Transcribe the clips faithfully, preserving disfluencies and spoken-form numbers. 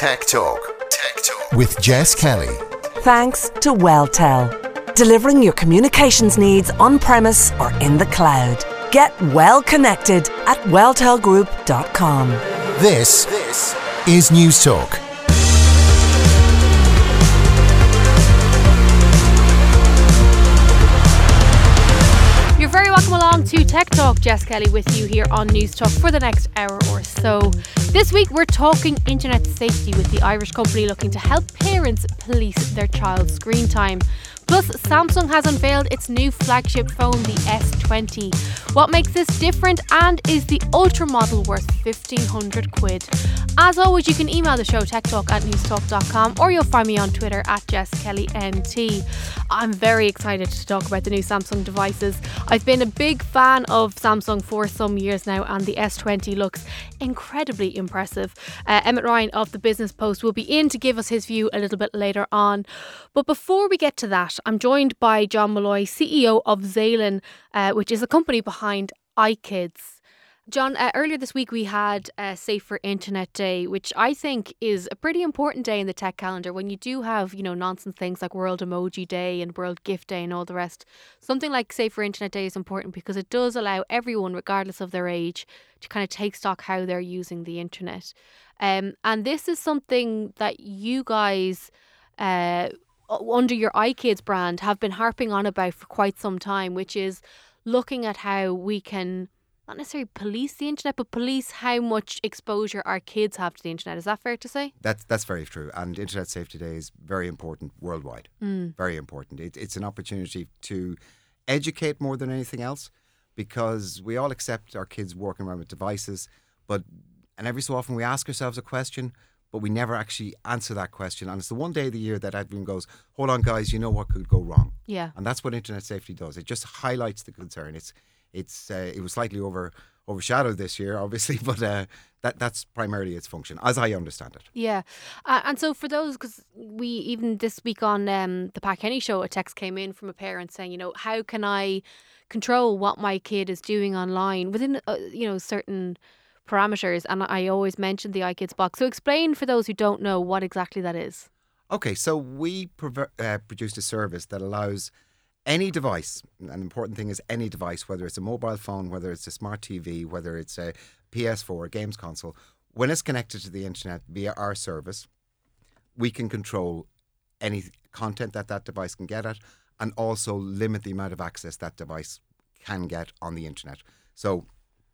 Tech Talk. Tech Talk with Jess Kelly. Thanks to WellTel, delivering your communications needs on-premise or in the cloud. Get well connected at welltel group dot com. This, this is News Talk. You're very welcome along to Tech Talk. Jess Kelly with you here on News Talk for the next hour or so. This week we're talking internet safety with the Irish company looking to help parents police their child's screen time. Plus, Samsung has unveiled its new flagship phone, the S twenty. What makes this different, and is the Ultra model worth fifteen hundred quid? As always, you can email the show techtalk at newstalk dot com, or you'll find me on Twitter at Jess Kelly N T. I'm very excited to talk about the new Samsung devices. I've been a big fan of Samsung for some years now, and the S twenty looks incredibly impressive. Uh, Emmett Ryan of the Business Post will be in to give us his view a little bit later on. But before we get to that, I'm joined by John Malloy, C E O of Xalan, uh, which is a company behind iKids. John, uh, earlier this week we had uh, Safer Internet Day, which I think is a pretty important day in the tech calendar when you do have, you know, nonsense things like World Emoji Day and World Gift Day and all the rest. Something like Safer Internet Day is important because it does allow everyone, regardless of their age, to kind of take stock how they're using the internet. Um, and this is something that you guys, uh, under your iKids brand, have been harping on about for quite some time, which is looking at how we can not necessarily police the internet, but police how much exposure our kids have to the internet. Is that fair to say? That's that's very true. And Internet Safety Day is very important worldwide. Mm. Very important. It, it's an opportunity to educate more than anything else, because we all accept our kids walking around with devices, but and every so often we ask ourselves a question, but we never actually answer that question. And it's the one day of the year that everyone goes, hold on guys, you know what could go wrong. Yeah. And that's what Internet Safety does. It just highlights the concern. It's It's uh, it was slightly over overshadowed this year, obviously, but uh, that that's primarily its function, as I understand it. Yeah, uh, and so for those, because we even this week on um, the Pat Kenny show, a text came in from a parent saying, you know, how can I control what my kid is doing online within uh, you know certain parameters? And I always mention the iKids box. So explain for those who don't know what exactly that is. Okay, so we prov- uh, produced a service that allows any device, an important thing is any device, whether it's a mobile phone, whether it's a smart T V, whether it's a P S four, a games console, when it's connected to the internet via our service, we can control any content that that device can get at, and also limit the amount of access that device can get on the internet. So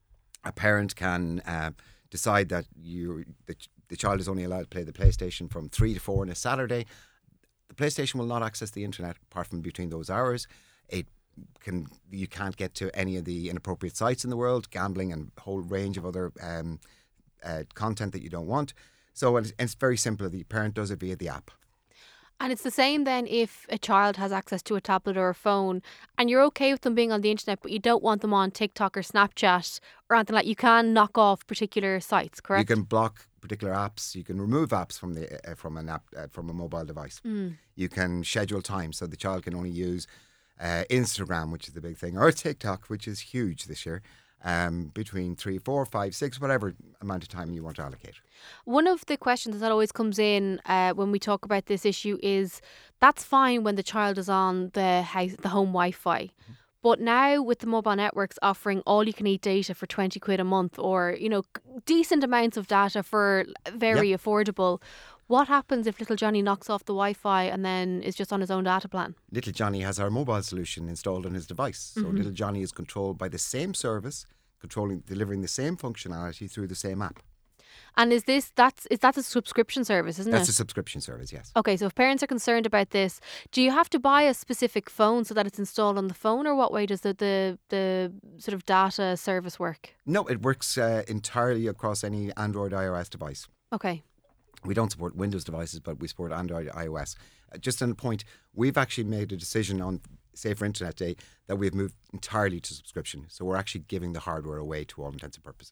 a parent can uh, decide that you the, the child is only allowed to play the PlayStation from three to four on a Saturday. The PlayStation will not access the internet apart from between those hours. It can you can't get to any of the inappropriate sites in the world, gambling and a whole range of other um, uh, content that you don't want. So it's, it's very simple. The parent does it via the app. And it's the same then if a child has access to a tablet or a phone and you're okay with them being on the internet, but you don't want them on TikTok or Snapchat or anything like that. You can knock off particular sites, correct? You can block particular apps. You can remove apps from the uh, from an app uh, from a mobile device. Mm. You can schedule time so the child can only use uh, Instagram, which is the big thing, or TikTok, which is huge this year. Um, between three, four, five, six, whatever amount of time you want to allocate. One of the questions that always comes in uh, when we talk about this issue is that's fine when the child is on the house, the home Wi-Fi. Mm-hmm. But now with the mobile networks offering all you can eat data for twenty quid a month, or, you know, decent amounts of data for very yep. affordable, what happens if little Johnny knocks off the Wi-Fi and then is just on his own data plan? Little Johnny has our mobile solution installed on his device. So mm-hmm. Little Johnny is controlled by the same service, controlling, delivering the same functionality through the same app. And is this, that's, is that a subscription service, isn't That's it? That's a subscription service, yes. Okay, so if parents are concerned about this, do you have to buy a specific phone so that it's installed on the phone, or what way does the, the, the sort of data service work? No, it works uh, entirely across any Android, iOS device. Okay. We don't support Windows devices, but we support Android, iOS. Uh, just on a point, we've actually made a decision on Safer Internet Day that we've moved entirely to subscription. So we're actually giving the hardware away to all intents and purposes.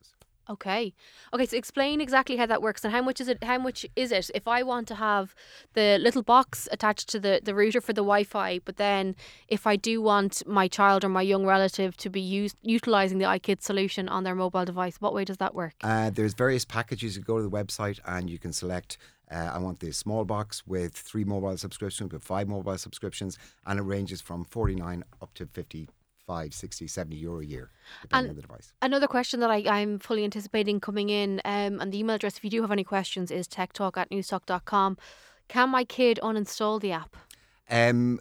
Okay. Okay, so explain exactly how that works and how much is it how much is it if I want to have the little box attached to the, the router for the Wi-Fi, but then if I do want my child or my young relative to be used utilising the iKids solution on their mobile device, what way does that work? Uh, there's various packages. You go to the website and you can select, uh, I want the small box with three mobile subscriptions, with five mobile subscriptions, and it ranges from forty-nine up to fifty-five, sixty, seventy euro a year, depending And on the device. Another question that I, I'm fully anticipating coming in, um, and the email address if you do have any questions is techtalk at newstalk dot com. Can my kid uninstall the app? Um,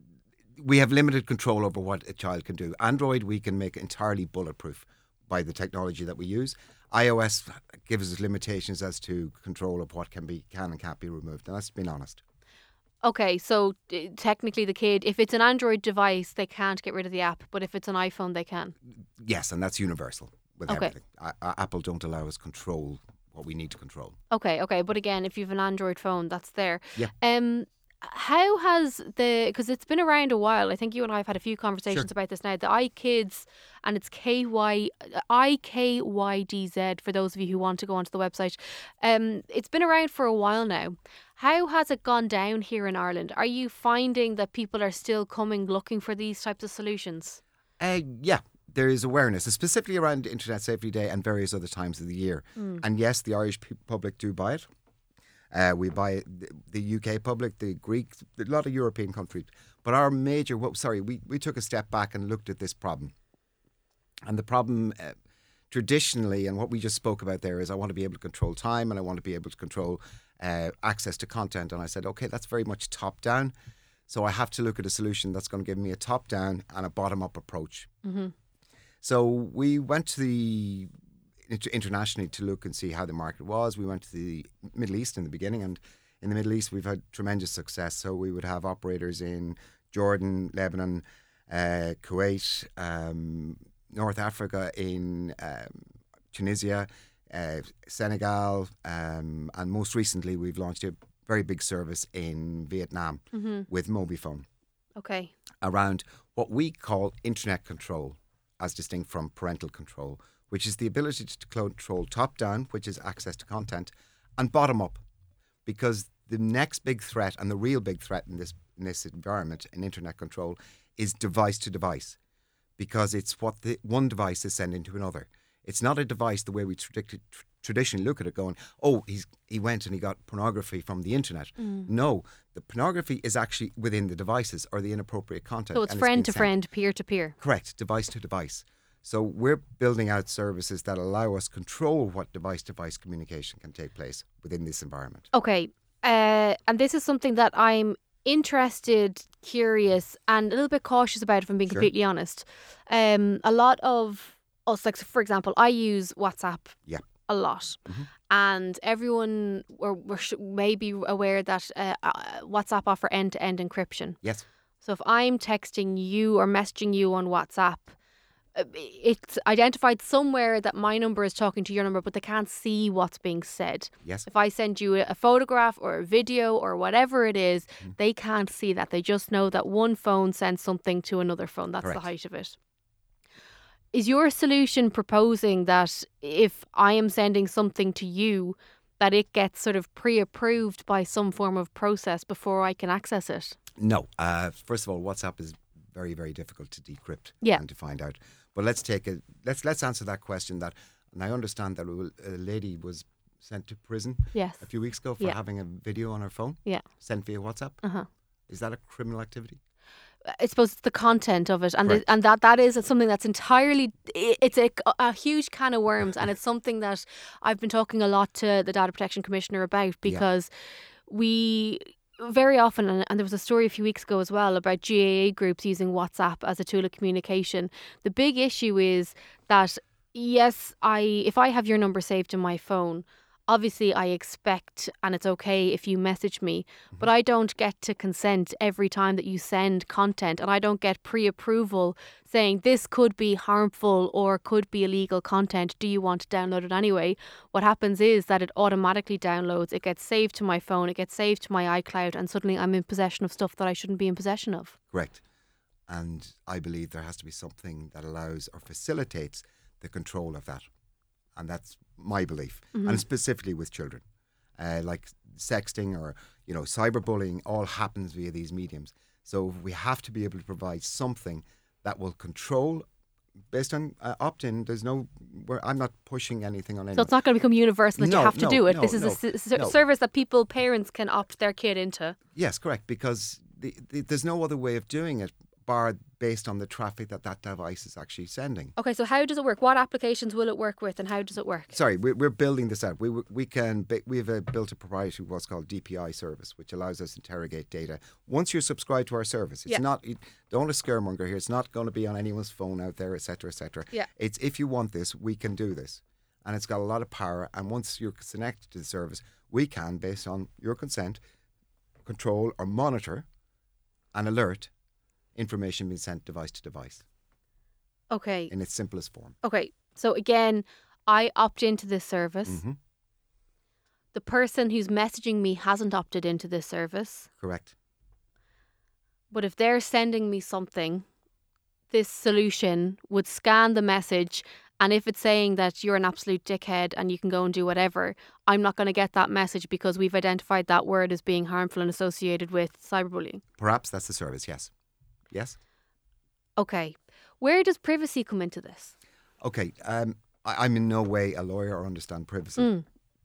we have limited control over what a child can do. Android, we can make entirely bulletproof by the technology that we use. iOS gives us limitations as to control of what can be can and can't be removed. And that's being honest. Okay, so uh, technically the kid, if it's an Android device, they can't get rid of the app, but if it's an iPhone, they can. Yes, and that's universal with Okay. everything. I, I, Apple don't allow us control what we need to control. Okay, okay, but again, if you have an Android phone, that's there. Yeah. Um, how has the because it's been around a while. I think you and I have had a few conversations Sure. about this now. The iKids and it's K Y I K Y D Z for those of you who want to go onto the website. Um, it's been around for a while now. How has it gone down here in Ireland? Are you finding that people are still coming looking for these types of solutions? Uh, yeah, there is awareness, specifically around Internet Safety Day and various other times of the year. And yes, the Irish pe- public do buy it. Uh, we buy it, the, the U K public, the Greeks, a lot of European countries. But our major, well, sorry, we, we took a step back and looked at this problem. And the problem uh, traditionally, and what we just spoke about there, is I want to be able to control time and I want to be able to control uh, access to content. And I said, okay, that's very much top down. So I have to look at a solution that's going to give me a top down and a bottom up approach. Mm-hmm. So we went to the inter- internationally to look and see how the market was. We went to the Middle East in the beginning, and in the Middle East we've had tremendous success. So we would have operators in Jordan, Lebanon, uh, Kuwait, um, North Africa, in um, Tunisia, uh, Senegal, um, and most recently we've launched a very big service in Vietnam Mm-hmm. with Mobifone Okay. around what we call internet control, as distinct from parental control, which is the ability to control top down, which is access to content, and bottom up, because the next big threat and the real big threat in this in this environment in internet control is device to device, because it's what the one device is sending to another. It's not a device the way we tradi- tr- traditionally look at it, going, oh, he's he went and he got pornography from the internet. Mm. No, the pornography is actually within the devices or the inappropriate content. So it's and friend being to sent. friend, peer to peer. Correct, device to device. So we're building out services that allow us control what device-to-device communication can take place within this environment. Okay. Uh, and this is something that I'm interested, curious, and a little bit cautious about, if I'm being Sure. completely honest. Um, a lot of us, like, for example, I use WhatsApp Yeah. a lot. Mhm. And everyone or, or sh- may be aware that uh, uh, WhatsApp offer end-to-end encryption. Yes, So if I'm texting you or messaging you on WhatsApp, uh, it's identified somewhere that my number is talking to your number, but they can't see what's being said. yes, If I send you a photograph or a video or whatever it is, Mm-hmm. they can't see that. They just know that one phone sends something to another phone. That's the Correct. height of it. Is your solution proposing that if I am sending something to you, that it gets sort of pre-approved by some form of process before I can access it? no. Uh, first of all, WhatsApp is very, very difficult to decrypt Yeah. and to find out. But let's take a let's let's answer that question. That, and I understand that a lady was sent to prison Yes. a few weeks ago for Yeah. having a video on her phone Yeah. sent via WhatsApp. Uh-huh. Is that a criminal activity? I suppose it's the content of it, and the, Correct. and that that is something that's entirely i- it's a, a huge can of worms, and it's something that I've been talking a lot to the Data Protection Commissioner about, because we very often, and and there was a story a few weeks ago as well about G A A groups using WhatsApp as a tool of communication. The big issue is that, yes, I if I have your number saved in my phone, obviously I expect, and it's okay if you message me, but I don't get to consent every time that you send content, and I don't get pre-approval saying this could be harmful or could be illegal content. Do you want to download it anyway? What happens is that it automatically downloads, it gets saved to my phone, it gets saved to my iCloud, and suddenly I'm in possession of stuff that I shouldn't be in possession of. Correct. And I believe there has to be something that allows or facilitates the control of that. And that's my belief. Mm-hmm. And specifically with children. Uh, like sexting or, you know, cyberbullying all happens via these mediums. So we have to be able to provide something that will control, based on uh, opt-in. There's no, we're, I'm not pushing anything on anyone. So it's not going to become universal that No, you have to no, do it. no, This is no, a s- s- no. service that people, parents can opt their kid into. Yes, correct. Because the, the, there's no other way of doing it, bar based on the traffic that that device is actually sending. Okay, so how does it work? What applications will it work with, and how does it work? Sorry, we're, we're building this out. We we can we've uh, built a proprietary what's called D P I service, which allows us to interrogate data. Once you're subscribed to our service, it's Yeah. not it, don't want to scaremonger here. It's not going to be on anyone's phone out there, et cetera, et cetera. Yeah. It's if you want this, we can do this, and it's got a lot of power. And once you're connected to the service, we can, based on your consent, control or monitor and alert information being sent device to device Okay. in its simplest form. Okay. So again, I opt into this service. Mm-hmm. The person who's messaging me hasn't opted into this service. Correct. But if they're sending me something, this solution would scan the message, and if it's saying that you're an absolute dickhead and you can go and do whatever, I'm not going to get that message because we've identified that word as being harmful and associated with cyberbullying. Perhaps that's the service. Yes. Yes. Okay. Where does privacy come into this? Okay. Um, I, I'm in no way a lawyer or understand privacy. Mm.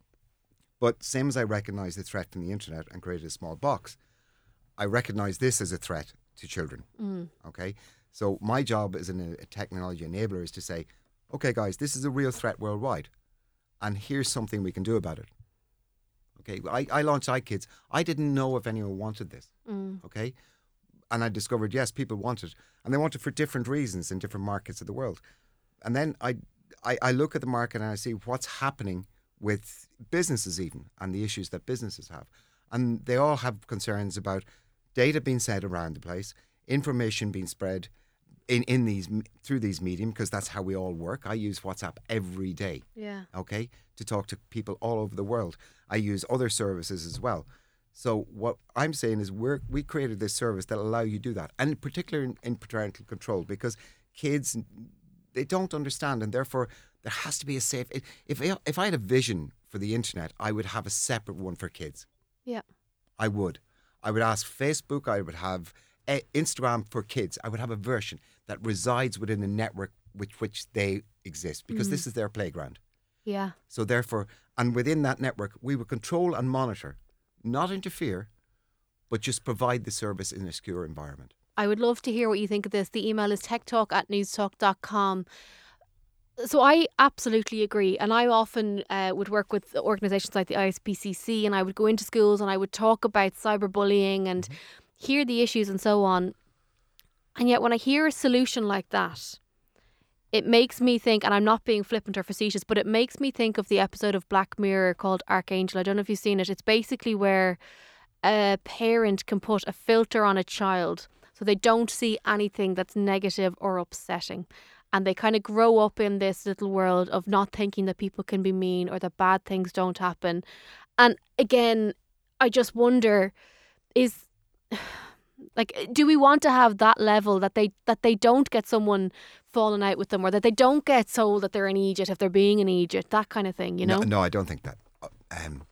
But same as I recognise the threat from the internet and created a small box, I recognise this as a threat to children. Mm. Okay. So my job as an, a technology enabler is to say, okay, guys, this is a real threat worldwide, and here's something we can do about it. Okay. I, I launched iKids. I didn't know if anyone wanted this. Mm. Okay. And I discovered, yes, people want it. And they want it for different reasons in different markets of the world. And then I, I, I look at the market and I see what's happening with businesses even and the issues that businesses have. And they all have concerns about data being sent around the place, information being spread in, in these through these medium, because that's how we all work. I use WhatsApp every day, Yeah. okay, to talk to people all over the world. I use other services as well. So what I'm saying is we're, we created this service that allow you to do that, and in particular in, in parental control, because kids, they don't understand, and therefore there has to be a safe... If I, if I had a vision for the internet, I would have a separate one for kids. Yeah. I would. I would ask Facebook, I would have uh, Instagram for kids. I would have a version that resides within the network with which they exist, because Mm. this is their playground. Yeah. So therefore, and within that network, we would control and monitor, not interfere, but just provide the service in a secure environment. I would love to hear what you think of this. The email is techtalk at newstalk dot com. So I absolutely agree. And I often uh, would work with organisations like the I S P C C, and I would go into schools and I would talk about cyberbullying and mm-hmm. hear the issues and so on. And yet when I hear a solution like that, it makes me think, and I'm not being flippant or facetious, but it makes me think of the episode of Black Mirror called Archangel. I don't know if you've seen it. It's basically where a parent can put a filter on a child so they don't see anything that's negative or upsetting. And they kind of grow up in this little world of not thinking that people can be mean or that bad things don't happen. And again, I just wonder, is... like, do we want to have that level that they that they don't get someone falling out with them, or that they don't get told that they're an idiot if they're being an idiot, that kind of thing, you know? No, no I don't think that. Um,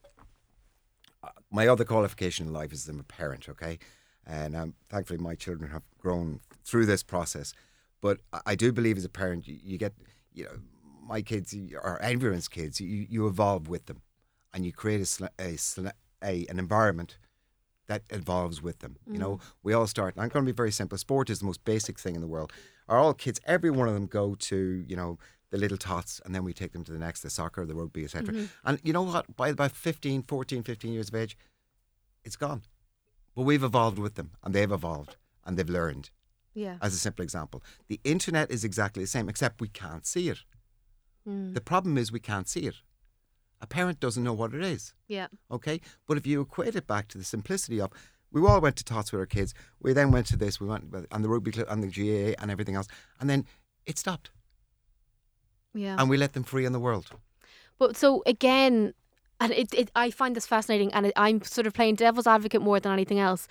my other qualification in life is I'm a parent, okay? And um, thankfully my children have grown through this process. But I do believe as a parent, you, you get, you know, my kids, or everyone's kids, you, you evolve with them. And you create a, a, a an environment that evolves with them. Mm. You know, we all start, and I'm going to be very simple. Sport is the most basic thing in the world. Are all kids, every one of them go to, you know, the little tots, and then we take them to the next, the soccer, the rugby, et cetera. Mm-hmm. And you know what? By about fifteen, fourteen, fifteen years of age, it's gone. But we've evolved with them, and they've evolved, and they've learned. Yeah. As a simple example. The internet is exactly the same, except we can't see it. Mm. The problem is we can't see it. A parent doesn't know what it is. Yeah. Okay? But if you equate it back to the simplicity of, we all went to tots with our kids, we then went to this, we went on the rugby club, and the G A A and everything else, and then it stopped. Yeah. And we let them free in the world. But so again, and it, it I find this fascinating, and it, I'm sort of playing devil's advocate more than anything else,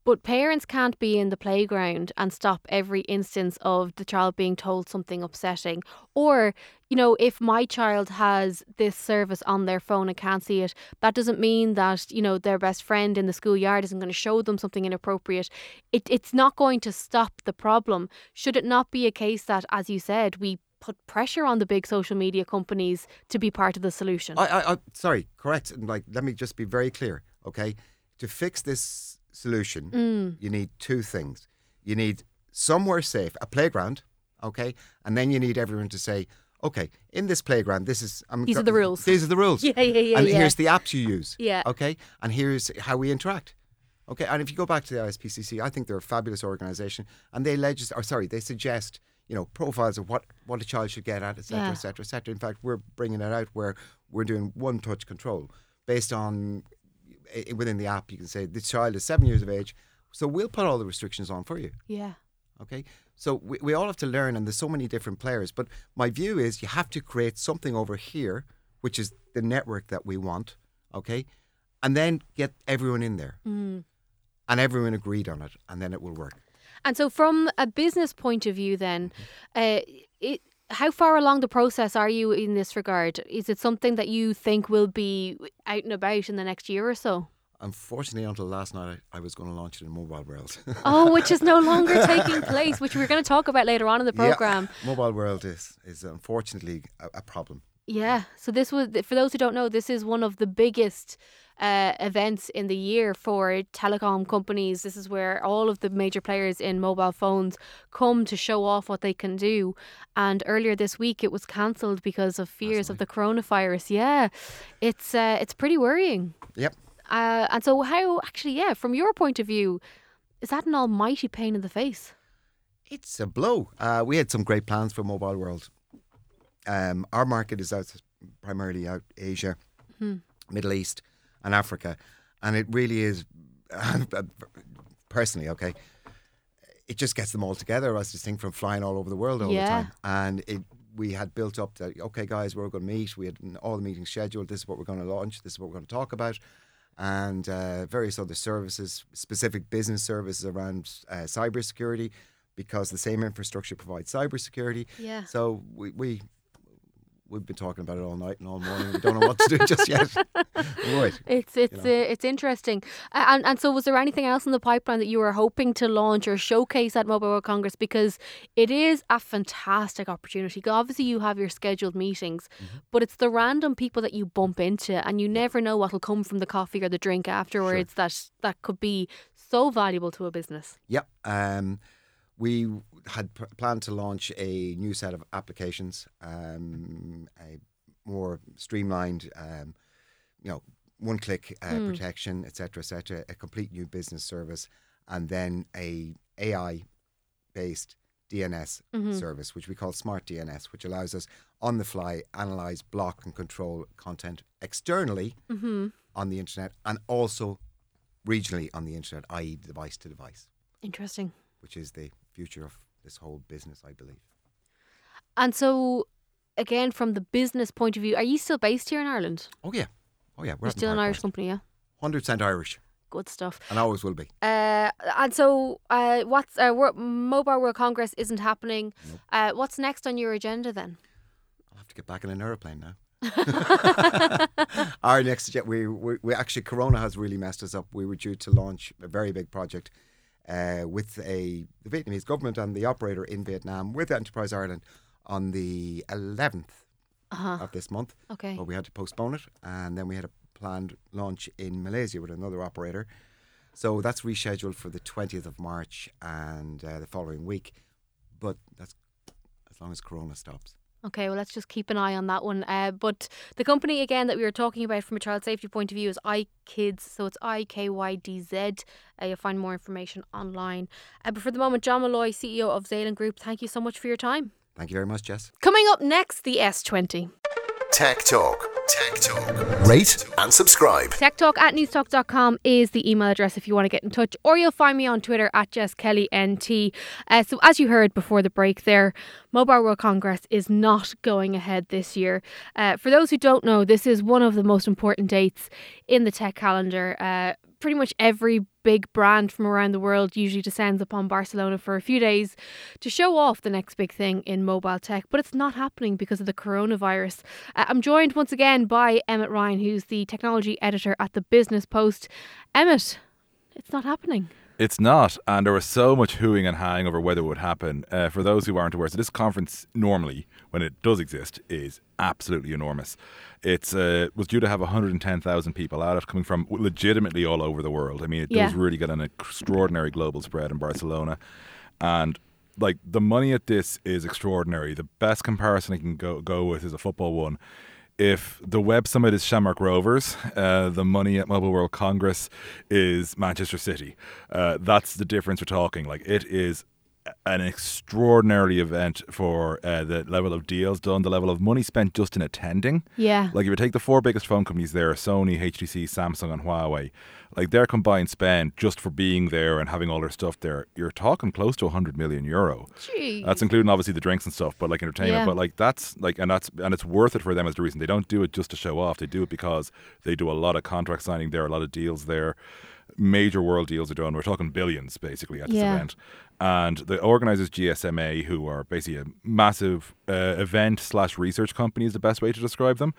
But parents can't be in the playground and stop every instance of the child being told something upsetting. Or, you know, if my child has this service on their phone and can't see it, that doesn't mean that, you know, their best friend in the schoolyard isn't going to show them something inappropriate. It, it's not going to stop the problem. Should it not be a case that, as you said, we put pressure on the big social media companies to be part of the solution? I, I, I sorry, correct. Like, let me just be very clear, okay? To fix this solution, Mm. you need two things. You need somewhere safe, a playground, okay? And then you need everyone to say, okay, in this playground, this is... I'm These are the rules. These are the rules. Yeah, yeah, yeah, And yeah. here's the apps you use. Yeah. Okay? And here's how we interact. Okay? And if you go back to the I S P C C, I think they're a fabulous organisation. And they legislate, or sorry, they suggest, you know, profiles of what, what a child should get at, et cetera, Yeah. et cetera, et cetera. In fact, we're bringing it out where we're doing one-touch control based on... i- Within the app, you can say, this child is seven years of age, so we'll put all the restrictions on for you. Yeah. Okay, so we, we all have to learn, and there's so many different players. But my view is you have to create something over here, which is the network that we want, okay, and then get everyone in there. Mm. And everyone agreed on it, and then it will work. And so from a business point of view then, uh, it, how far along the process are you in this regard? Is it something that you think will be out and about in the next year or so? Unfortunately, until last night, I, I was going to launch it in Mobile World. Oh, which is no longer taking place, which we're going to talk about later on in the programme. Yeah, Mobile World is, is unfortunately a, a problem. Yeah. So this was, for those who don't know, this is one of the biggest uh, events in the year for telecom companies. This is where all of the major players in mobile phones come to show off what they can do. And earlier this week, it was cancelled because of fears of the coronavirus. Yeah, it's uh, it's pretty worrying. Yep. Uh, and so how, actually, yeah, from your point of view, is that an almighty pain in the face? It's a blow. Uh, we had some great plans for Mobile World. Um, our market is out primarily out Asia, Hmm. Middle East, and Africa, and it really is. Personally, okay, it just gets them all together. As distinct from flying all over the world all Yeah. the time, and it. We had built up that. Okay, guys, we're going to meet. We had all the meetings scheduled. This is what we're going to launch. This is what we're going to talk about. And uh, various other services, specific business services around uh, cybersecurity, because the same infrastructure provides cybersecurity. Yeah. So we, we, we've been talking about it all night and all morning. We don't know what to do just yet. Right. It's it's You know. uh, it's interesting. Uh, and and so was there anything else in the pipeline that you were hoping to launch or showcase at Mobile World Congress? Because it is a fantastic opportunity. Obviously you have your scheduled meetings, Mm-hmm. but it's the random people that you bump into, and you never know what'll come from the coffee or the drink afterwards that that could be so valuable to a business. Yep. Um, we had p- planned to launch a new set of applications, um, a more streamlined, um, you know, one-click uh, Hmm. protection, et cetera, et cetera, a complete new business service, and then a AI-based D N S Mhm. service, which we call Smart D N S, which allows us on the fly analyze, block, and control content externally Mm-hmm. on the internet, and also regionally on the internet, that is, device to device, Interesting. which is the future of this whole business, I believe. And so, again, from the business point of view, are you still based here in Ireland? Oh yeah, oh yeah, we're You're out in still an Park Irish West. company, yeah? one hundred percent Irish, Good stuff. and always will be. Uh, and so, uh, what's uh, Wor- Mobile World Congress isn't happening. Nope. Uh, what's next on your agenda then? I'll have to get back in an aeroplane now. Our next, jet- we, we we actually Corona has really messed us up. We were due to launch a very big project uh, with a the Vietnamese government and the operator in Vietnam with Enterprise Ireland on the eleventh Uh-huh. of this month. Okay. But we had to postpone it, and then we had a planned launch in Malaysia with another operator. So that's rescheduled for the twentieth of March and uh, the following week. But that's as long as Corona stops. Okay, well, let's just keep an eye on that one. Uh, but the company, again, that we were talking about from a child safety point of view is iKyds. So it's I K Y D Z. Uh, you'll find more information online. Uh, but for the moment, John Malloy, C E O of Zaylen Group, thank you so much for your time. Thank you very much, Jess. Coming up next, the S twenty. Tech Talk. Tech Talk. Rate and subscribe. Techtalk at newstalk dot com is the email address if you want to get in touch, or you'll find me on Twitter at Jess Kelly N T. Uh, so as you heard before the break there, Mobile World Congress is not going ahead this year. Uh, for those who don't know, this is one of the most important dates in the tech calendar. Uh, pretty much every big brand from around the world usually descends upon Barcelona for a few days to show off the next big thing in mobile tech, but it's not happening because of the coronavirus. Uh, I'm joined once again by Emmett Ryan, who's the technology editor at the Business Post. Emmett, it's not happening. It's not, and there was so much hooing and hawing over whether it would happen. Uh, for those who aren't aware, so this conference normally, when it does exist, is absolutely enormous. It uh, was due to have one hundred ten thousand people at it, coming from legitimately all over the world. I mean, it Yeah. does really get an extraordinary global spread in Barcelona. And like the money at this is extraordinary. The best comparison I can go, go with is a football one. If the Web Summit is Shamrock Rovers, uh, the money at Mobile World Congress is Manchester City. Uh, that's the difference we're talking. Like, it is an extraordinary event for uh, the level of deals done, the level of money spent just in attending. Yeah. Like, if you take the four biggest phone companies there, Sony, H T C, Samsung and Huawei, like their combined spend just for being there and having all their stuff there, you're talking close to one hundred million euro. Jeez. That's including obviously the drinks and stuff, but like entertainment. Yeah. But like that's like, and that's and it's worth it for them as the reason. They don't do it just to show off. They do it because they do a lot of contract signing there, a lot of deals there. Major world deals are done. We're talking billions basically at this Yeah. event. And the organisers, G S M A, who are basically a massive uh, event slash research company is the best way to describe them.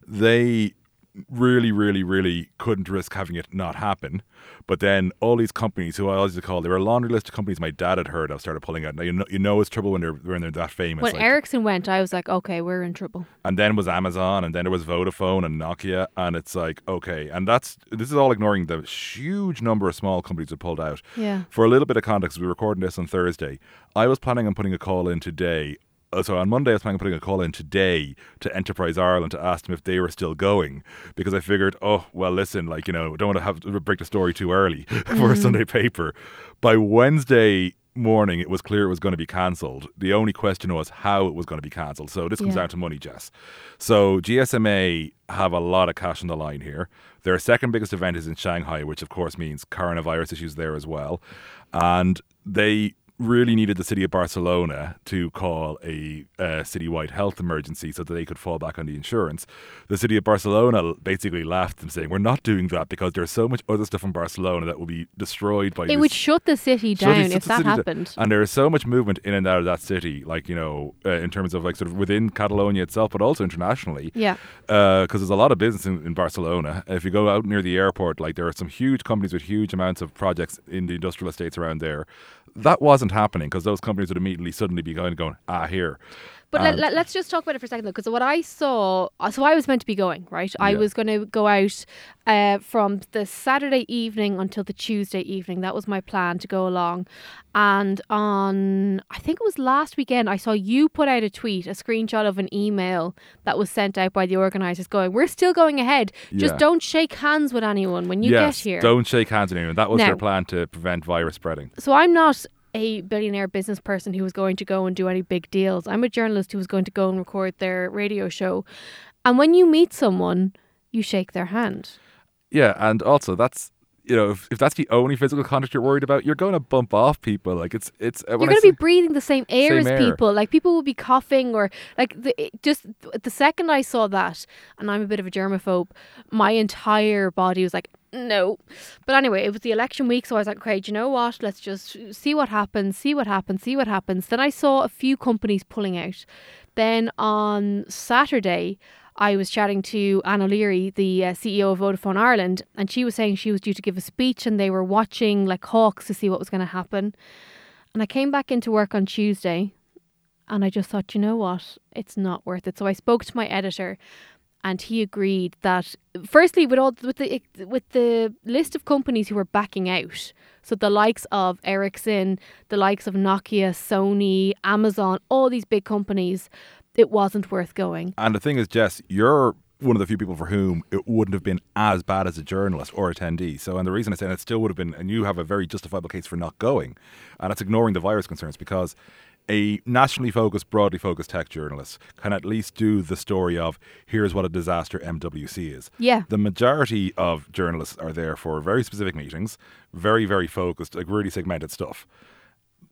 They really, really, really couldn't risk having it not happen. But then all these companies, who I always call, they were a laundry list of companies my dad had heard of, started pulling out. Now, you know, you know it's trouble when they're when they're that famous. When like- Ericsson went, I was like, okay, we're in trouble. and then was Amazon, and then there was Vodafone and Nokia, and it's like, okay, and that's this is all ignoring the huge number of small companies that pulled out. Yeah. For a little bit of context, we're recording this on Thursday. I was planning on putting a call in today. Uh, So on Monday, I was planning on putting a call in today to Enterprise Ireland to ask them if they were still going, because I figured, oh, well, listen, like, you know, don't want to have to break the story too early for a Sunday paper. By Wednesday morning, it was clear it was going to be cancelled. The only question was how it was going to be cancelled. So this comes Yeah. down to money, Jess. So G S M A have a lot of cash on the line here. Their second biggest event is in Shanghai, which of course means coronavirus issues there as well. And they really needed the city of Barcelona to call a uh, citywide health emergency so that they could fall back on the insurance. The city of Barcelona basically laughed them, saying, we're not doing that because there's so much other stuff in Barcelona that will be destroyed by It this. would shut the city Shut down the- if the that city da- happened. And there is so much movement in and out of that city, like, you know, uh, in terms of like sort of within Catalonia itself, but also internationally. Yeah. Because there's a lot of business in, in Barcelona. If you go out near the airport, like there are some huge companies with huge amounts of projects in the industrial estates around there. That wasn't happening because those companies would immediately suddenly be going, going ah, here. But And- let, let, let's just talk about it for a second, though, because what I saw, so I was meant to be going, right? I Yeah. was going to go out uh, from the Saturday evening until the Tuesday evening. That was my plan, to go along. And on, I think it was last weekend, I saw you put out a tweet, a screenshot of an email that was sent out by the organisers going, we're still going ahead. Just Yeah. don't shake hands with anyone when you yes, get here. don't shake hands with anyone. That was Now- their plan to prevent virus spreading. So I'm not a billionaire business person who was going to go and do any big deals. I'm a journalist who was going to go and record their radio show. And when you meet someone, you shake their hand. Yeah, and also that's, you know, if, if that's the only physical contact you're worried about, you're going to bump off people. Like it's it's. You're going to be breathing the same air Same as air. people. Like people will be coughing or like the, it just the second I saw that, and I'm a bit of a germaphobe, my entire body was like, no. But anyway, it was the election week, so I was like, okay, do you know what? Let's just see what happens, see what happens, see what happens. Then I saw a few companies pulling out. Then on Saturday, I was chatting to Anne O'Leary, the uh, C E O of Vodafone Ireland, and she was saying she was due to give a speech and they were watching like hawks to see what was going to happen. And I came back into work on Tuesday and I just thought, you know what? It's not worth it. So I spoke to my editor and he agreed that firstly with all with the with the list of companies who were backing out, so the likes of Ericsson, the likes of Nokia, Sony, Amazon, all these big companies, it wasn't worth going. And the thing is, Jess, you're one of the few people for whom it wouldn't have been as bad as a journalist or attendee. So, and the reason I say it still would have been, and you have a very justifiable case for not going, and it's ignoring the virus concerns, because a nationally focused, broadly focused tech journalist can at least do the story of here's what a disaster M W C is. Yeah. The majority of journalists are there for very specific meetings, very, very focused, like really segmented stuff.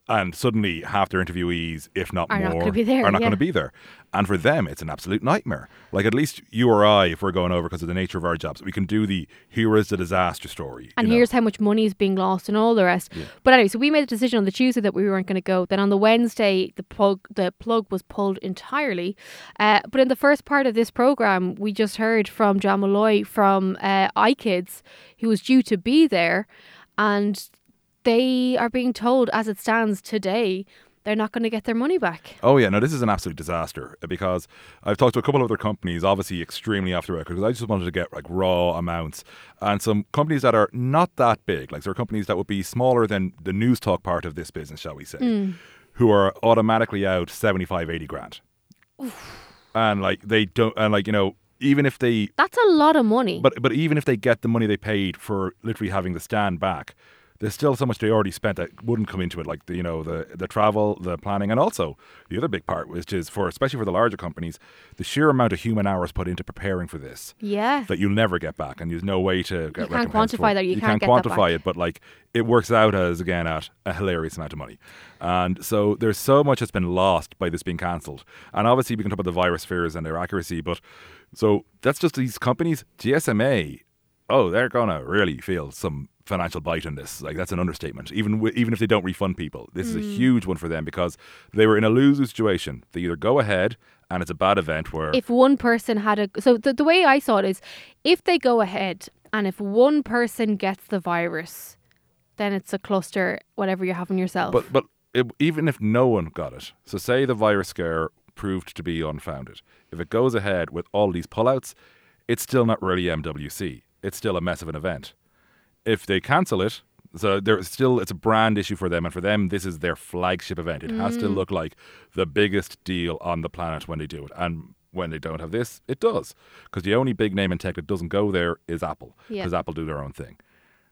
and suddenly half their interviewees, if not Are not more, gonna be there, are not yeah. going to be there. And for them, it's an absolute nightmare. Like, at least you or I, if we're going over because of the nature of our jobs, we can do the here is the disaster story. And you know? here's how much money is being lost and all the rest. But anyway, so we made the decision on the Tuesday that we weren't going to go. Then on the Wednesday, the plug the plug was pulled entirely. Uh, but in the first part of this programme, we just heard from John Malloy from uh, iKids, who was due to be there. And they are being told, as it stands today, they're not going to get their money back. Oh yeah, no, this is an absolute disaster because I've talked to a couple of other companies, obviously extremely off the record, because I just wanted to get like raw amounts, and some companies that are not that big, like there are companies that would be smaller than the news talk part of this business, shall we say, Mm. who are automatically out seventy-five, eighty grand. Oof. And like they don't, and like, you know, even if they, That's a lot of money. but but even if they get the money they paid for literally having the stand back, there's still so much they already spent that wouldn't come into it, like the you know the the travel, the planning, and also the other big part, which is for especially for the larger companies, the sheer amount of human hours put into preparing for this yeah. that you'll never get back, and there's no way to get You can't recompense quantify for. that, you You can't can't get that quantify back. it, but like it works out as again at a hilarious amount of money, and so there's so much that's been lost by this being cancelled. And obviously we can talk about the virus fears and their accuracy, but so that's just these companies. G S M A, oh, they're gonna really feel some financial bite in this. Like, that's an understatement. Even w- even if they don't refund people, this is a huge one for them because they were in a lose-lose situation. They either go ahead and it's a bad event where If one person had a... So the, the way I saw it is, if they go ahead and if one person gets the virus, then it's a cluster, whatever you're having yourself. But but it, even if no one got it, so say the virus scare proved to be unfounded, if it goes ahead with all these pullouts, it's still not really M W C. It's still a mess of an event. If they cancel it, so there's still it's a brand issue for them, and for them this is their flagship event. It has to look like the biggest deal on the planet when they do it, and when they don't have this, it does, because the only big name in tech that doesn't go there is Apple, Yeah. because Apple do their own thing.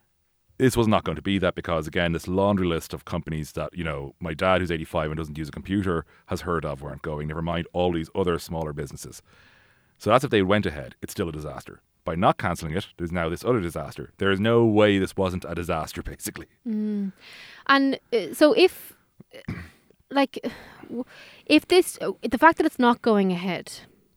This was not going to be that because, again, this laundry list of companies that, you know, my dad who's eighty-five and doesn't use a computer has heard of weren't going, never mind all these other smaller businesses. So that's if they went ahead. It's still a disaster. By not cancelling it, there's now this other disaster. There is no way this wasn't a disaster, basically. And uh, so if, uh, like, w- if this, uh, the fact that it's not going ahead,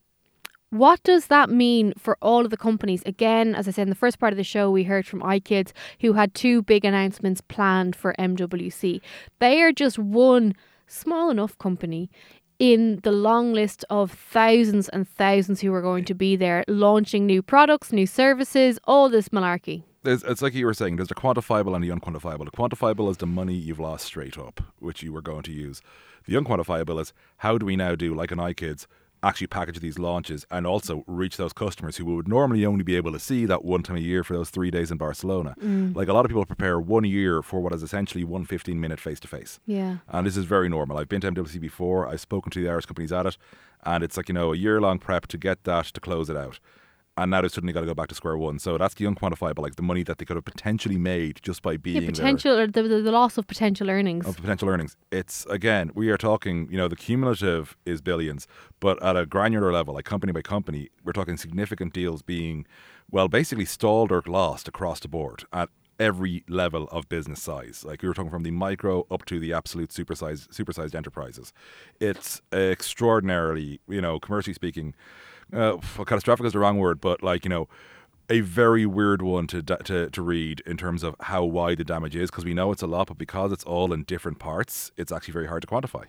what does that mean for all of the companies? Again, as I said in the first part of the show, we heard from iKids, who had two big announcements planned for M W C. They are just one small enough company in the long list of thousands and thousands who are going to be there, launching new products, new services, all this malarkey. There's, it's like you were saying, there's the quantifiable and the unquantifiable. The quantifiable is the money you've lost straight up, which you were going to use. The unquantifiable is how do we now do, like an iKids, actually package these launches and also reach those customers who would normally only be able to see that one time a year for those three days in Barcelona. Like, a lot of people prepare one year for what is essentially one fifteen-minute face-to-face. Yeah. And this is very normal. I've been to M W C before. I've spoken to the Irish companies at it. And it's like, you know, a year-long prep to get that, to close it out. And now they've suddenly got to go back to square one. So that's the unquantifiable, like the money that they could have potentially made just by being Yeah, there. potential, or the, the, the loss of potential earnings. Of potential earnings. It's, again, we are talking, you know, the cumulative is billions, but at a granular level, like company by company, we're talking significant deals being, well, basically stalled or lost across the board at every level of business size. Like, we were talking from the micro up to the absolute supersized, supersized enterprises. It's extraordinarily, you know, commercially speaking, uh, well, catastrophic is the wrong word, but like, you know, a very weird one to to to read in terms of how wide the damage is, because we know it's a lot, but because it's all in different parts, it's actually very hard to quantify.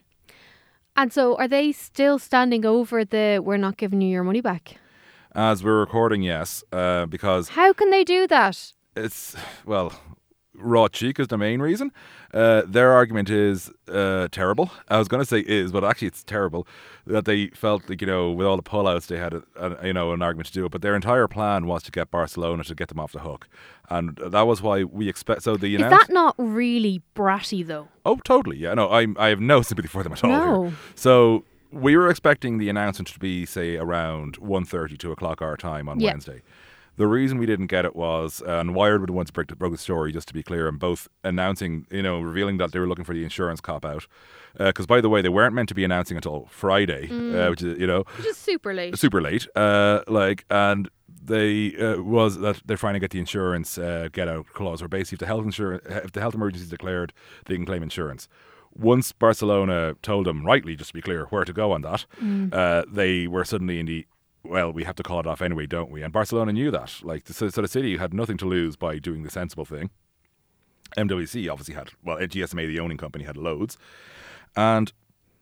And so are they still standing over the we're not giving you your money back? As we're recording, yes, uh, because How can they do that? it's, well, raw cheek is the main reason. Uh, their argument is uh, terrible. I was going to say is, but actually it's terrible that they felt like, you know, with all the pullouts they had, a, a, you know, an argument to do it. But their entire plan was to get Barcelona to get them off the hook, and that was why we expect. So the Is announce- that not really bratty though? Oh, totally. Yeah, no, I I have no sympathy for them at all. No. Here. So we were expecting the announcement to be, say, around one thirty, two o'clock our time on Yeah. Wednesday. The reason we didn't get it was, uh, and Wired were the ones who broke, broke the story, just to be clear, and both announcing, you know, revealing that they were looking for the insurance cop-out. Because, uh, by the way, they weren't meant to be announcing until Friday, uh, which is, you know, Which is super late. super late. Uh, like, and they uh, was that they're trying to get the insurance uh, get out clause, where basically if the health insurance, if the health emergency is declared, they can claim insurance. once Barcelona told them, rightly, just to be clear, where to go on that, mm. uh, they were suddenly in the, well, we have to call it off anyway, don't we? And Barcelona knew that. Like, so, so the city had nothing to lose by doing the sensible thing. M W C obviously had, well, G S M A, the owning company, had loads. And,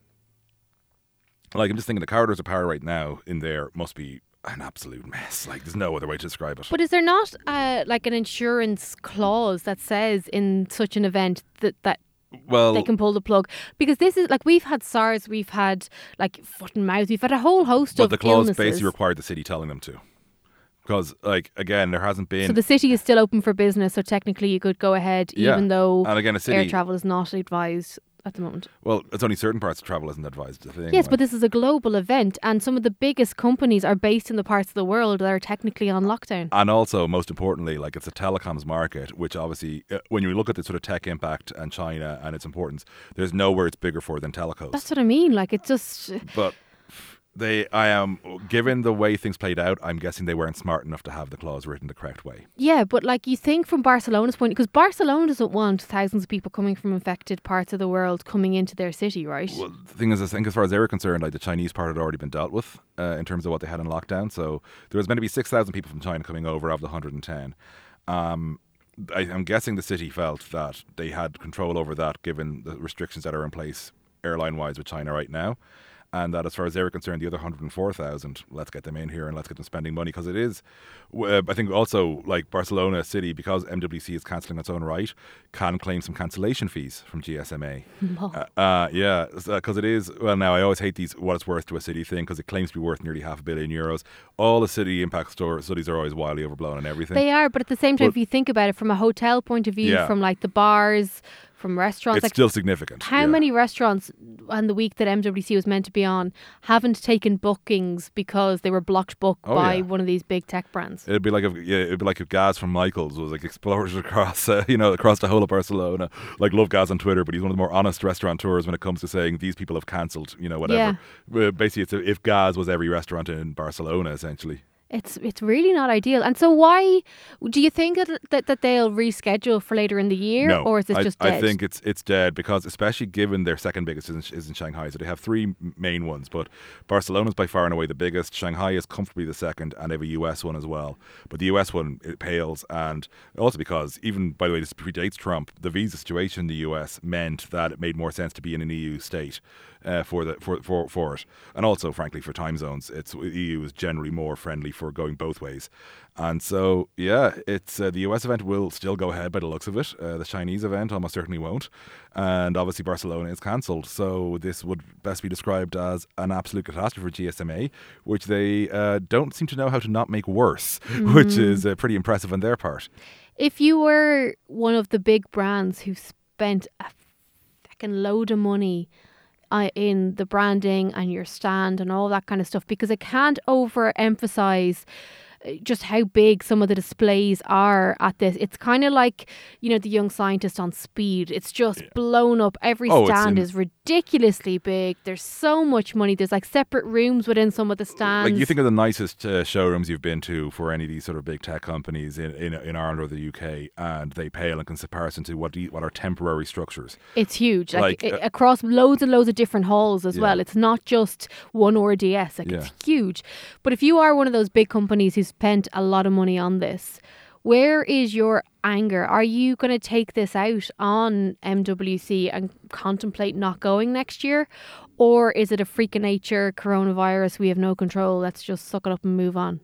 like, I'm just thinking the corridors of power right now in there must be an absolute mess. Like, there's no other way to describe it. But is there not, uh, like, an insurance clause that says in such an event that, that well, they can pull the plug? Because this is, like, we've had SARS, we've had, like, foot and mouth, we've had a whole host but of the clause illnesses. basically required the city telling them to. Because, like, again, there hasn't been... So the city is still open for business, so technically you could go ahead, yeah. even though and again, a city, air travel is not advised at the moment. Well, it's only certain parts of travel isn't advised. The thing, yes, like. But this is a global event, and some of the biggest companies are based in the parts of the world that are technically on lockdown. And also, most importantly, like, it's a telecoms market, which obviously, uh, when you look at the sort of tech impact and China and its importance, there's nowhere it's bigger for than telecos. That's what I mean. Like, it's just... But... They, I am, given the way things played out, I'm guessing they weren't smart enough to have the clause written the correct way. Yeah, but like you think from Barcelona's point, because Barcelona doesn't want thousands of people coming from infected parts of the world coming into their city, right? Well, the thing is, I think as far as they were concerned, like the Chinese part had already been dealt with uh, in terms of what they had in lockdown. So there was meant to be six thousand people from China coming over of the one hundred ten. Um, I, I'm guessing the city felt that they had control over that given the restrictions that are in place airline-wise with China right now. And that as far as they were concerned, the other one hundred four thousand, let's get them in here and let's get them spending money. Because it is, uh, I think also like Barcelona City, because M W C is cancelling its own right, can claim some cancellation fees from G S M A. Oh. Uh, uh, yeah, because it is, well now I always hate these what it's worth to a city thing because it claims to be worth nearly half a billion euros. All the city impact store studies are always wildly overblown and everything. They are, but at the same time, but, if you think about it from a hotel point of view, yeah. from like the bars, from restaurants. It's like, still significant. How yeah. many restaurants on the week that M W C was meant to be on haven't taken bookings because they were blocked booked oh, by yeah. one of these big tech brands? It'd be like if yeah, it'd be like if Gaz from Michael's was like exploded across uh, you know across the whole of Barcelona. Like, love Gaz on Twitter, but he's one of the more honest restaurateurs when it comes to saying these people have cancelled, you know, whatever. Yeah. Uh, basically, it's if Gaz was every restaurant in Barcelona, essentially. It's it's really not ideal. And so why do you think that that, that they'll reschedule for later in the year? No, or is this I, just dead? I think it's it's dead because especially given their second biggest is in, is in Shanghai. So they have three main ones, but Barcelona's by far and away the biggest. Shanghai is comfortably the second, and they have a U S one as well. But the U S one, it pales, and also because, even by the way, this predates Trump, the visa situation in the U S meant that it made more sense to be in an E U state. Uh, for the for, for for it, and also frankly for time zones, it's E U is generally more friendly for going both ways, and so yeah, it's uh, the U S event will still go ahead by the looks of it. Uh, the Chinese event almost certainly won't, and obviously Barcelona is cancelled. So this would best be described as an absolute catastrophe for G S M A, which they uh, don't seem to know how to not make worse, mm. which is uh, pretty impressive on their part. If you were one of the big brands who spent a fucking load of money Uh, in the branding and your stand and all that kind of stuff, because I can't overemphasize just how big some of the displays are at this. It's kind of like, you know, the Young Scientist on speed. It's just yeah. blown up. Every oh, stand in- is ridiculously big. There's so much money. There's like separate rooms within some of the stands. Like, you think of the nicest uh, showrooms you've been to for any of these sort of big tech companies in, in, in Ireland or the U K, and they pale in comparison to what, what are temporary structures. It's huge. Like, like uh, uh, across loads and loads of different halls as yeah. well. It's not just one R D S. Like, yeah. it's huge. But if you are one of those big companies who spent a lot of money on this, where is your anger? Are you going to take this out on M W C and contemplate not going next year? Or is it a freak of nature, coronavirus, we have no control, let's just suck it up and move on?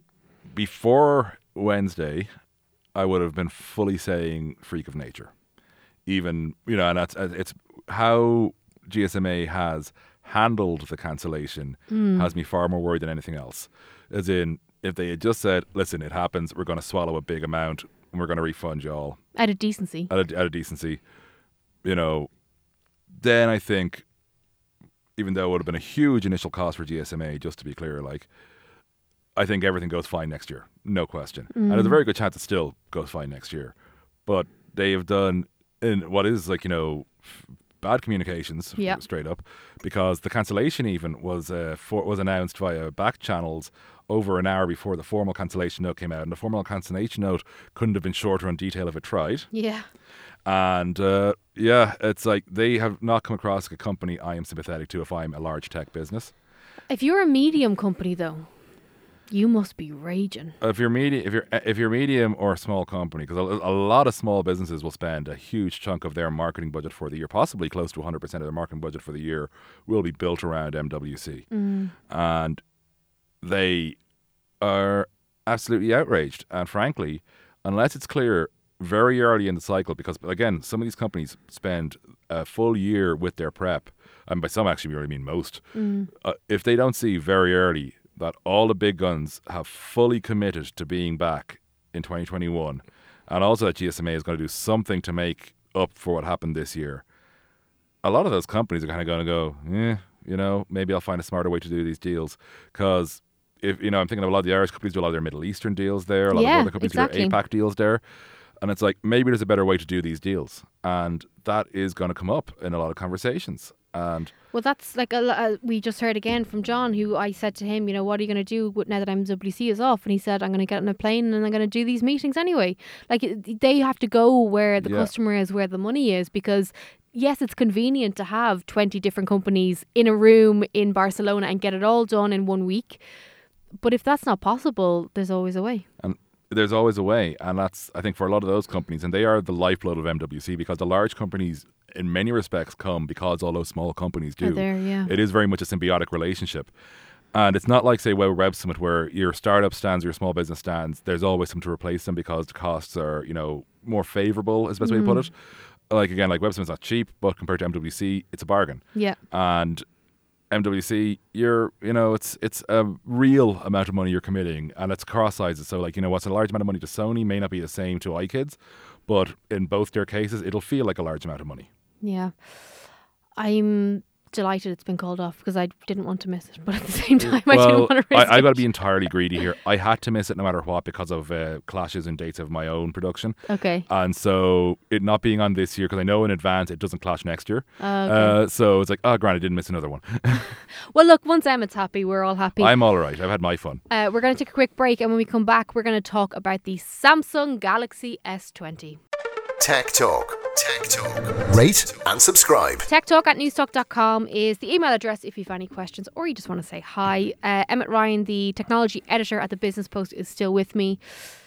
Before Wednesday, I would have been fully saying freak of nature. Even, you know, and that's it's how G S M A has handled the cancellation mm. has me far more worried than anything else. As in, if they had just said, listen, it happens, we're going to swallow a big amount and we're going to refund y'all. Out of decency. Out of, out of decency. You know, then I think, even though it would have been a huge initial cost for G S M A, just to be clear, like, I think everything goes fine next year. No question. Mm. And there's a very good chance it still goes fine next year. But they have done, in what is like, you know, bad communications, Yeah. straight up, because the cancellation even was uh, for, was announced via back channels over an hour before the formal cancellation note came out, and the formal cancellation note couldn't have been shorter on detail if it tried. Yeah. And uh, yeah, it's like they have not come across a company I am sympathetic to if I'm a large tech business. If you're a medium company, though, you must be raging. If you're media, if you're if you're medium or a small company, because a, a lot of small businesses will spend a huge chunk of their marketing budget for the year, possibly close to one hundred percent of their marketing budget for the year, will be built around M W C, Mm. and they are absolutely outraged. And frankly, unless it's clear very early in the cycle, because again, some of these companies spend a full year with their prep, and by some actually we really mean most. Mm. Uh, if they don't see very early that all the big guns have fully committed to being back in twenty twenty-one, and also that G S M A is going to do something to make up for what happened this year, a lot of those companies are kind of going to go, eh, you know, maybe I'll find a smarter way to do these deals. Because if you know, I'm thinking of a lot of the Irish companies do a lot of their Middle Eastern deals there, a lot Yeah, of other companies exactly. do their APAC deals there. And it's like, maybe there's a better way to do these deals. And that is going to come up in a lot of conversations. And Well, that's like a, lo- uh, we just heard again from John, who I said to him, you know, what are you going to do with- now that M W C is off? And he said, I'm going to get on a plane and I'm going to do these meetings anyway. Like it- they have to go where the Yeah. customer is, where the money is, because yes, it's convenient to have twenty different companies in a room in Barcelona and get it all done in one week. But if that's not possible, there's always a way. And there's always a way. And that's, I think, for a lot of those companies, and they are the lifeblood of M W C, because the large companies, in many respects, come because all those small companies Are do. there, yeah. It is very much a symbiotic relationship. And it's not like, say, Web Web Summit, where your startup stands, your small business stands, there's always some to replace them because the costs are, you know, more favourable, is the best way to put it. Like, again, like Web Summit's not cheap, but compared to M W C, it's a bargain. Yeah. And M W C, you're, you know, it's it's a real amount of money you're committing, and it's cross sizes. So, like, you know, what's a large amount of money to Sony may not be the same to iKids, but in both their cases, it'll feel like a large amount of money. Yeah. I'm delighted it's been called off because I didn't want to miss it. But at the same time, I well, didn't want to risk I, I've got to it. be entirely greedy here. I had to miss it no matter what because of uh, clashes in dates of my own production. Okay. And so it not being on this year, because I know in advance it doesn't clash next year. Okay. Uh, so it's like, oh, granted, I didn't miss another one. Well, look, once Emmett's happy, we're all happy. I'm all right. I've had my fun. Uh, we're going to take a quick break, and when we come back, we're going to talk about the Samsung Galaxy S twenty. Tech Talk. Tech Talk. Rate and subscribe. Tech Talk at newstalk dot com is the email address if you have any questions or you just want to say hi. Uh, Emmett Ryan, the technology editor at the Business Post, is still with me.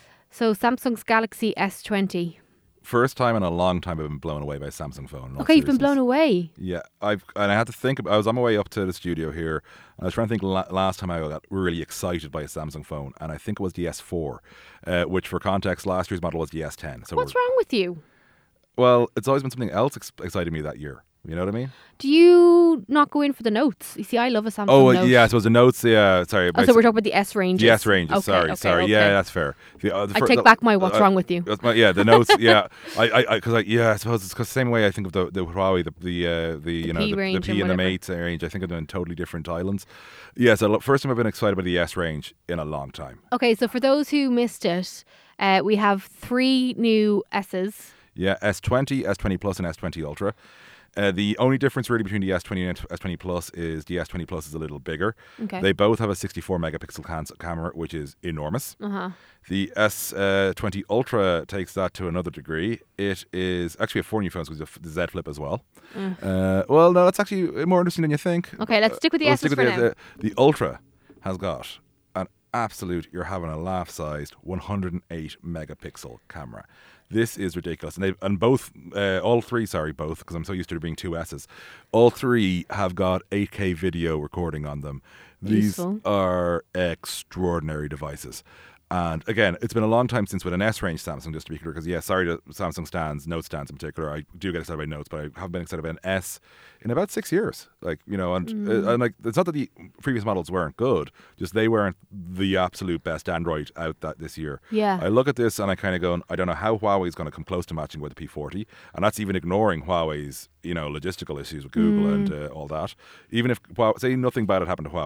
So Samsung's Galaxy S twenty. First time in a long time I've been blown away by a Samsung phone. in all Okay, you've been seriousness. blown away. Yeah, I've and I had to think. About, I was on my way up to the studio here, and I was trying to think. La- last time I got really excited by a Samsung phone, and I think it was the S four, uh, which, for context, last year's model was the S ten. So What's we're- wrong with you? Well, it's always been something else ex- excited me that year. You know what I mean? Do you not go in for the notes? You see, I love a Samsung Oh, note. yeah. I suppose the notes. Yeah, sorry. Oh, but so we're talking about the S ranges. the S ranges. Okay, sorry, okay, sorry. okay. Yeah, that's fair. The, uh, the I fir- take the- back my what's uh, wrong with you. that's my- yeah, the notes. Yeah, I, I, because I, yeah, I suppose it's because the same way I think of the the Huawei, the the uh, the you know P the, the range P and and the whatever. Mate range. I think of them in totally different islands. Yeah, so look, first time I've been excited about the S range in a long time. Okay, so for those who missed it, uh, we have three new S's. Yeah, S twenty, S twenty Plus, and S twenty Ultra. Uh, the only difference really between the S twenty and S twenty Plus is the S twenty Plus is a little bigger. Okay. They both have a sixty-four megapixel can- camera, which is enormous. Uh-huh. The S twenty Ultra takes that to another degree. It is actually a four new phones, because the Z Flip as well. Uh, well, no, that's actually more interesting than you think. Okay, let's stick with the We'll S's stick with for the, now. The, the Ultra has got an absolute, you're having a laugh-sized one hundred eight megapixel camera. This is ridiculous. And, they and both, uh, all three, sorry, both, because I'm so used to there being two S's, all three have got eight K video recording on them. These Useful. are extraordinary devices. And again, it's been a long time since with an S range Samsung, just to be clear, because yeah, sorry to Samsung stands, Note stands in particular. I do get excited about Notes, but I haven't been excited about an S in about six years. Like, you know, and, Mm. uh, and like, it's not that the previous models weren't good, just they weren't the absolute best Android out that this year. Yeah. I look at this and I kind of go, I don't know how Huawei's going to come close to matching with the P forty, and that's even ignoring Huawei's, you know, logistical issues with Google Mm. and uh, all that. Even if, Huawei, say nothing bad had happened to Huawei,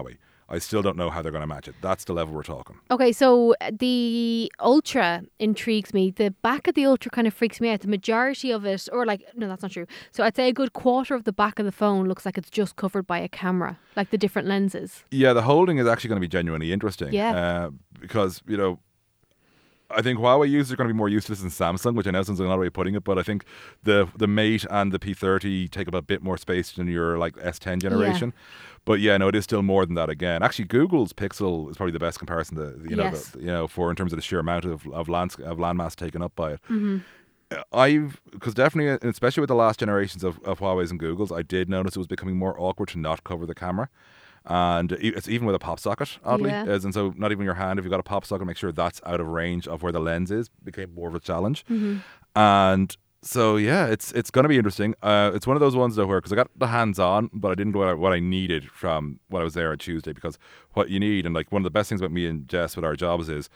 I still don't know how they're going to match it. That's the level we're talking. Okay, so the Ultra intrigues me. The back of the Ultra kind of freaks me out. The majority of it, or like, no, that's not true. So I'd say a good quarter of the back of the phone looks like it's just covered by a camera, like the different lenses. Yeah, the holding is actually going to be genuinely interesting. Yeah. Uh, because, you know, I think Huawei users are going to be more used to this than Samsung, which I know sounds like another way of putting it, but I think the the Mate and the P thirty take up a bit more space than your like S ten generation. Yeah. But yeah, no, it is still more than that again. Actually, Google's Pixel is probably the best comparison to, you know, yes. the, you know, for in terms of the sheer amount of of land of landmass taken up by it. Mm-hmm. I've because definitely, especially with the last generations of, of Huawei's and Google's, I did notice it was becoming more awkward to not cover the camera. And it's even with a pop socket, oddly. Yeah. As, and so not even your hand, if you've got a pop socket, make sure that's out of range of where the lens is, became more of a challenge. Mm-hmm. And so, yeah, it's it's going to be interesting. Uh, it's one of those ones, though, where, because I got the hands-on, but I didn't get what I, what I needed from when I was there on Tuesday, because what you need, and like one of the best things about me and Jess with our jobs is,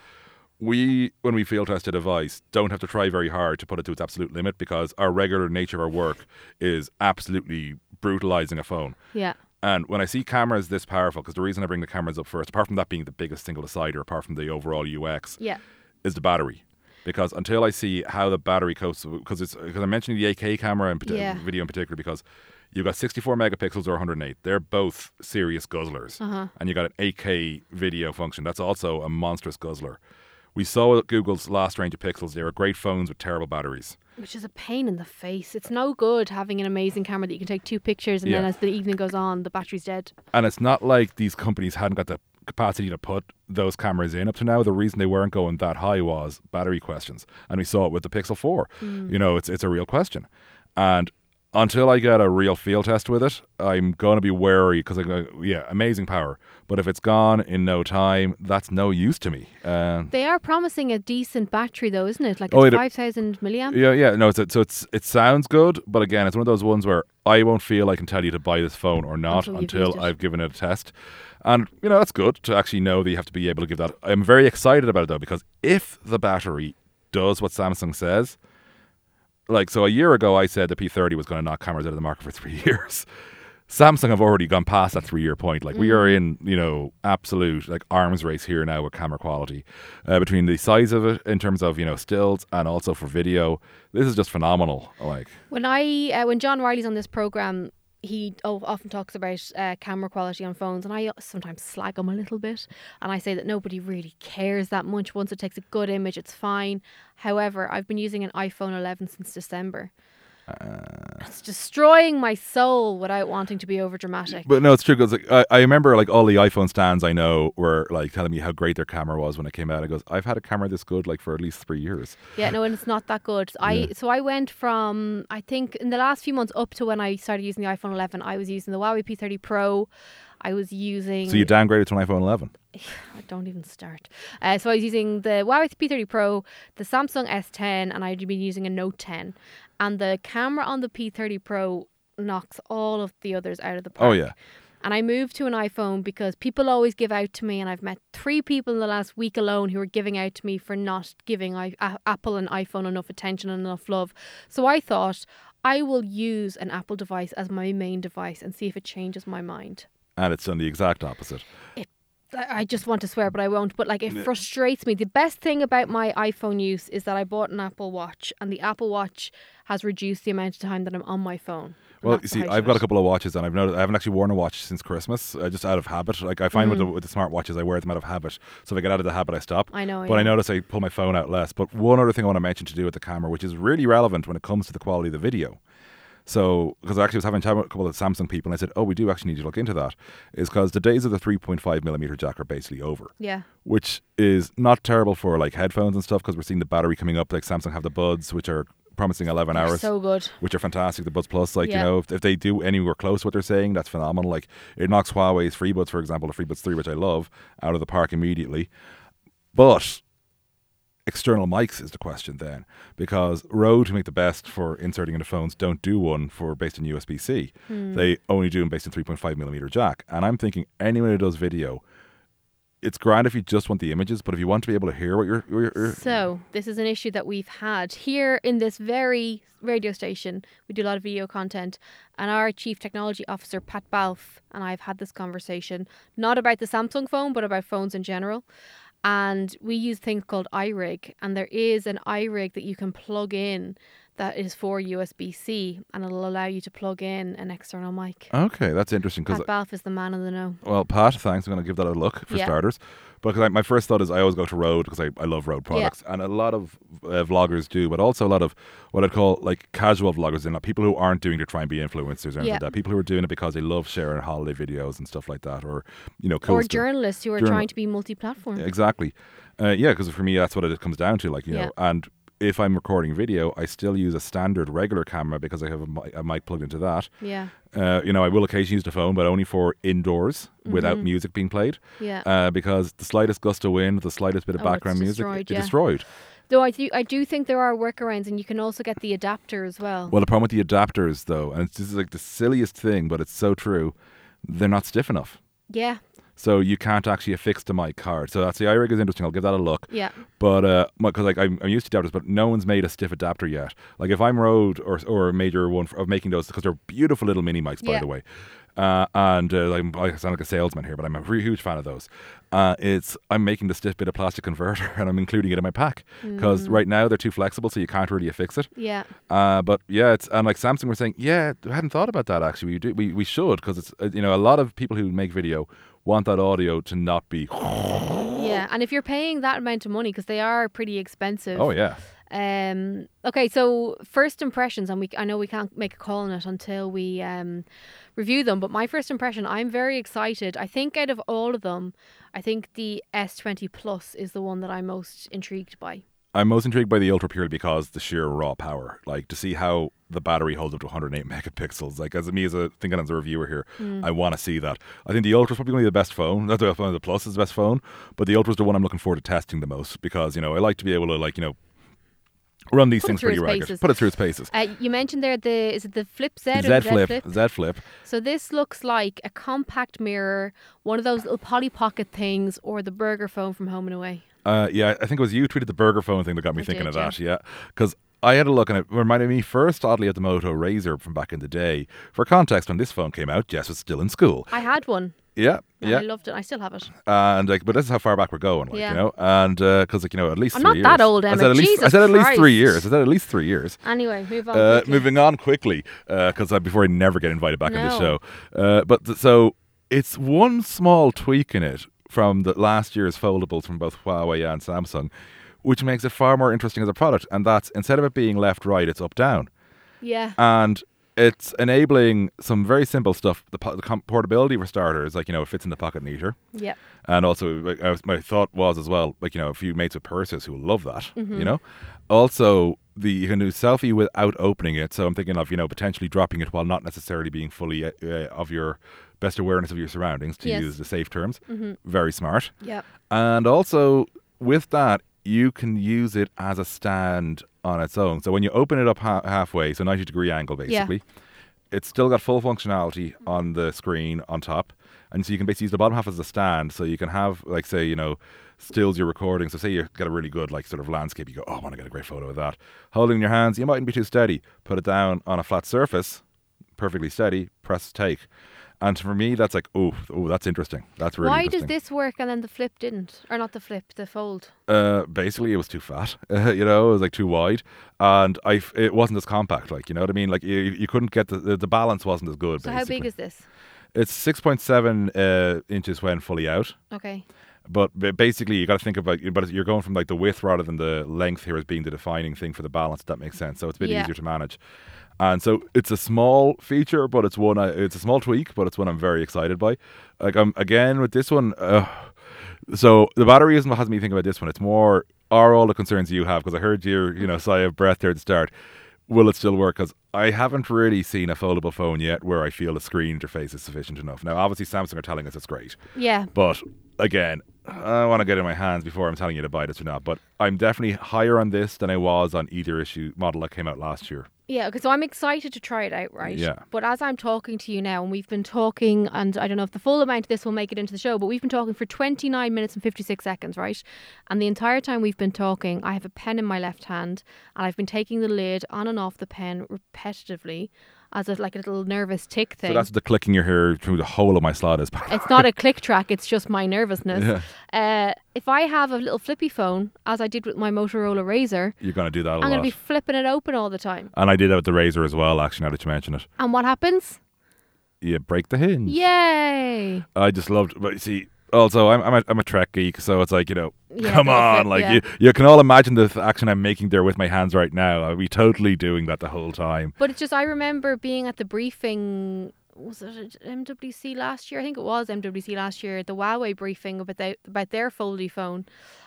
we, when we field test a device, don't have to try very hard to put it to its absolute limit, because our regular nature of our work is absolutely brutalizing a phone. Yeah. And when I see cameras this powerful, because the reason I bring the cameras up first, apart from that being the biggest single decider, apart from the overall U X, yeah. is the battery. Because until I see how the battery copes, because it's because I'm mentioning the eight K camera and yeah. video in particular, because you've got sixty-four megapixels or one hundred eight. They're both serious guzzlers. Uh-huh. And you got an eight K video function. That's also a monstrous guzzler. We saw Google's last range of Pixels. They were great phones with terrible batteries. Which is a pain in the face. It's no good having an amazing camera that you can take two pictures and yeah. then as the evening goes on, the battery's dead. And it's not like these companies hadn't got the capacity to put those cameras in up to now. The reason they weren't going that high was battery questions. And we saw it with the Pixel four. Mm. You know, it's it's a real question. And until I get a real field test with it, I'm going to be wary because, I go, yeah, amazing power. But if it's gone in no time, that's no use to me. Uh, they are promising a decent battery, though, isn't it? Like it's oh, it, five thousand milliamp. Yeah, yeah. No, it's a, so it's it sounds good, but again, it's one of those ones where I won't feel I can tell you to buy this phone or not until, until I've given it a test. And, you know, that's good to actually know that you have to be able to give that. I'm very excited about it, though, because if the battery does what Samsung says, like, so a year ago, I said the P thirty was going to knock cameras out of the market for three years. Samsung have already gone past that three-year point. Like, mm. we are in, you know, absolute, like, arms race here now with camera quality. Uh, between the size of it, in terms of, you know, stills, and also for video. This is just phenomenal. Like, When I, uh, when John Riley's on this programme, he often talks about uh, camera quality on phones, and I sometimes slag him a little bit, and I say that nobody really cares that much. Once it takes a good image, it's fine. However, I've been using an iPhone eleven since December. Uh, it's destroying my soul without wanting to be over dramatic. But no, it's true, because like, I, I remember like all the iPhone stands I know were like telling me how great their camera was when it came out. It goes, I've had a camera this good like for at least three years. Yeah, no, and it's not that good. I yeah. so I went from I think in the last few months up to when I started using the iPhone eleven, I was using the Huawei P thirty Pro. I was using. So you downgraded to an iPhone eleven? I don't even start. Uh, so I was using the Huawei P thirty Pro, the Samsung S ten, and I'd been using a Note ten. And the camera on the P thirty Pro knocks all of the others out of the park. Oh, yeah. And I moved to an iPhone because people always give out to me, and I've met three people in the last week alone who are giving out to me for not giving I- a- Apple and iPhone enough attention and enough love. So I thought I will use an Apple device as my main device and see if it changes my mind. And it's done the exact opposite. It I just want to swear, but I won't. But like, it frustrates me. The best thing about my iPhone use is that I bought an Apple Watch, and the Apple Watch has reduced the amount of time that I'm on my phone. Well, you see, I've got a couple of watches, and I've noticed I haven't actually worn a watch since Christmas, uh, just out of habit. Like I find mm. with the with the smart watches, I wear them out of habit. So if I get out of the habit, I stop. I know. But yeah. I notice I pull my phone out less. But one other thing I want to mention to do with the camera, which is really relevant when it comes to the quality of the video. So, because I actually was having a chat with a couple of Samsung people, and I said, oh, we do actually need to look into that, is because the days of the three point five millimeter jack are basically over. Yeah. Which is not terrible for like headphones and stuff, because we're seeing the battery coming up. Like Samsung have the Buds, which are promising eleven They're hours. So good. Which are fantastic. The Buds Plus, like, yeah. you know, if, if they do anywhere close to what they're saying, that's phenomenal. Like, it knocks Huawei's FreeBuds, for example, the FreeBuds three, which I love, out of the park immediately. But external mics is the question then, because Rode, who make the best for inserting into phones, don't do one for based on U S B C. Hmm. They only do them based on three point five millimeter jack. And I'm thinking anyone who does video, it's grand if you just want the images, but if you want to be able to hear what you're... you're, you're So, this is an issue that we've had here in this very radio station. We do a lot of video content, and our Chief Technology Officer, Pat Balfe, and I have had this conversation, not about the Samsung phone, but about phones in general. And we use things called iRig, and there is an iRig that you can plug in that is for U S B C, and it'll allow you to plug in an external mic. Okay, that's interesting. Cause Pat Balfe is the man in the know. Well, Pat, thanks. I'm going to give that a look for Yeah. starters. But cause I, my first thought is I always go to Rode because I, I love Rode products. And a lot of uh, vloggers do, but also a lot of what I'd call like casual vloggers, and people who aren't doing it to try and be influencers or anything Yeah. like that. People who are doing it because they love sharing holiday videos and stuff like that, or, you know, cool Or stuff. journalists who are Journal- trying to be multi-platform. Exactly. Uh, yeah, because for me, that's what it comes down to. Like, you Yeah. know, and if I'm recording video, I still use a standard regular camera because I have a, mi- a mic plugged into that. Yeah, Uh, you know, I will occasionally use the phone, but only for indoors without Mm-hmm. music being played. yeah. Uh, because the slightest gust of wind, the slightest bit of Oh, it's background music, destroyed, it, yeah. it destroyed. Though I do, I do think there are workarounds, and you can also get the adapter as well. Well, the problem with the adapters, though, and it's, this is like the silliest thing, but it's so true, they're not stiff enough. Yeah, So you can't actually affix the mic card. So that's the iRig is interesting. I'll give that a look. yeah. But uh, because like I'm, I'm used to adapters, but no one's made a stiff adapter yet. Like if I'm Rode or or a major one for, of making those, because they're beautiful little mini mics, by Yeah. the way. Uh, and uh, like, I sound like a salesman here, but I'm a really huge fan of those. Uh, it's I'm making the stiff bit of plastic converter and I'm including it in my pack because Mm. right now they're too flexible, so you can't really affix it. Yeah. Uh, but yeah, it's and like Samsung were saying, yeah, I hadn't thought about that actually. We do, we we should, because it's uh, you know, a lot of people who make video want that audio to not be. Yeah, and if you're paying that amount of money, because they are pretty expensive. Oh yeah. Um. Okay, so first impressions, and we I know we can't make a call on it until we um review them. But my first impression, I'm very excited. I think out of all of them, I think the S twenty Plus is the one that I'm most intrigued by. I'm most intrigued by the Ultra purely because the sheer raw power, like to see how the battery holds up to one hundred eight megapixels. Like as me as a thinking as a reviewer here, I want to see that. I think the Ultra's probably going to be the best phone. Not the, the Plus is the best phone, but the Ultra's the one I'm looking forward to testing the most because you know I like to be able to like you know run these Put it things through pretty its ragged. paces. Put it through its paces. Uh, you mentioned there the is it the Flip Z or Z the Flip, Z Flip? Z Flip. So this looks like a compact mirror, one of those little Polly Pocket things, or the burger phone from Home and Away. Uh, yeah, I think it was you tweeted the burger phone thing that got me I thinking did, of that. Yeah, because I had a look and it reminded me first, oddly, of the Moto Razr from back in the day. For context, when this phone came out, Jess was still in school. I had one. Yeah, And yeah, I loved it. I still have it. and like, but this is how far back we're going, like Yeah. you know, and because like you know, at least I'm three not that years. old, I Emma. said at least, I Jesus said at least three Christ. years. I said at least three years. Anyway, move on. Uh, quickly. moving on quickly, because uh, before I never get invited back on this No. show. Uh, but th- so it's one small tweak in it from the last year's foldables from both Huawei and Samsung, which makes it far more interesting as a product. And that's instead of it being left right, it's up down, Yeah. and it's enabling some very simple stuff. The, po- the com- portability for starters, like you know, it fits in the pocket neater. Yeah. And also, like, I was, my thought was as well, like, you know, a few mates with purses who will love that, Mm-hmm. you know? Also, the you can do selfie without opening it. So I'm thinking of, you know, potentially dropping it while not necessarily being fully uh, of your best awareness of your surroundings, to Yes. use the safe terms. Mm-hmm. Very smart. Yeah. And also, with that, you can use it as a stand on its own. So when you open it up ha- halfway, so ninety degree angle basically, it's still got full functionality on the screen on top. And so you can basically use the bottom half as a stand. So you can have, like, say, you know, stills you're recording. So say you get a really good, like, sort of landscape. You go, oh, I want to get a great photo of that. Holding in your hands, you mightn't be too steady. Put it down on a flat surface, perfectly steady, press take. And for me, that's like, oh, oh, that's interesting. That's really Why interesting. does this work and then the Flip didn't? Or not the Flip, the Fold? Uh, basically, it was too fat. Uh, you know, it was like too wide, and I f- it wasn't as compact. Like, you know what I mean? Like, you, you couldn't get the, the the balance wasn't as good. So basically. how big is this? It's six point seven uh, inches when fully out. Okay. But ba- basically, you got to think about, but you're going from like the width rather than the length here as being the defining thing for the balance. If that makes sense. So it's a bit Yeah. easier to manage. And so it's a small feature, but it's one. I, it's a small tweak, but it's one I'm very excited by. Like, I'm again with this one. Uh, so the battery isn't what has me think about this one. It's more, are all the concerns you have? Because I heard your, you know, sigh of breath there at the start. Will it still work? Because I haven't really seen a foldable phone yet where I feel the screen interface is sufficient enough. Now, obviously, Samsung are telling us it's great. Yeah. But again, I want to get it in my hands before I'm telling you to buy this or not. But I'm definitely higher on this than I was on either issue model that came out last year. Yeah, okay, so I'm excited to try it out, right? Yeah. But as I'm talking to you now, and we've been talking, and I don't know if the full amount of this will make it into the show, but we've been talking for twenty-nine minutes and fifty-six seconds, right? And the entire time we've been talking, I have a pen in my left hand, and I've been taking the lid on and off the pen repetitively as a, like a little nervous tick thing. So that's the clicking you hear through the whole of my slot is. It's not a click track, it's just my nervousness. Yeah. Uh, if I have a little flippy phone, as I did with my Motorola Razr, You're going to do that a I'm lot. going to be flipping it open all the time. And I did that with the Razor as well, actually, now that you mention it. And what happens? You break the hinge. Yay! I just loved, but you see, also, I'm I'm a, I'm a Trek geek, so it's like, you know, Yeah, come go for on, it, like yeah. you, you can all imagine the th- action I'm making there with my hands right now. I'll be totally doing that the whole time. But it's just, I remember being at the briefing, was it at M W C last year? I think it was M W C last year, the Huawei briefing about, the, about their foldy phone.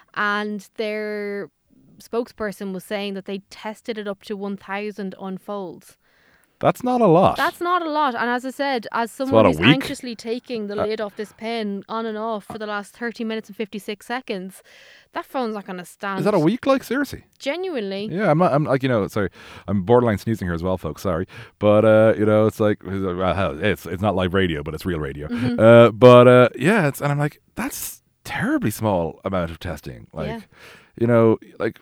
And their spokesperson was saying that they tested it up to one thousand unfolds. That's not a lot. That's not a lot. And as I said, as what, someone a who's week? anxiously taking the Uh, lid off this pen on and off for the last thirty minutes and fifty-six seconds, that phone's not going to stand. Is that a week, like, seriously? Genuinely. Yeah, I'm not, I'm like, you know, sorry, I'm borderline sneezing here as well, folks, sorry. But, uh, you know, it's like, well, hell, it's it's not live radio, but it's real radio. Mm-hmm. Uh, but, uh, yeah, it's, and I'm like, that's terribly small amount of testing. Like, Yeah. you know, like,